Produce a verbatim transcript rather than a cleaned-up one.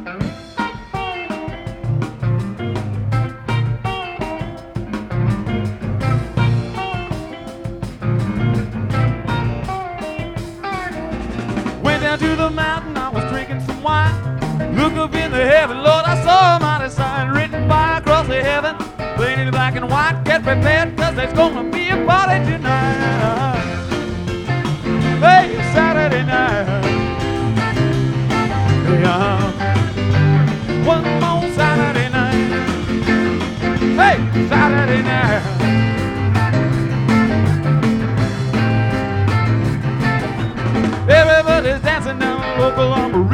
Went down to the mountain, I was drinking some wine. Look up in the heaven, Lord, I saw a mighty sign written by across the heaven, plain in black and white. Get prepared, cause there's gonna be a party tonight. Hey, Saturday night. Yeah. One more Saturday night. Hey, Saturday night. Everybody's dancing down the local armory.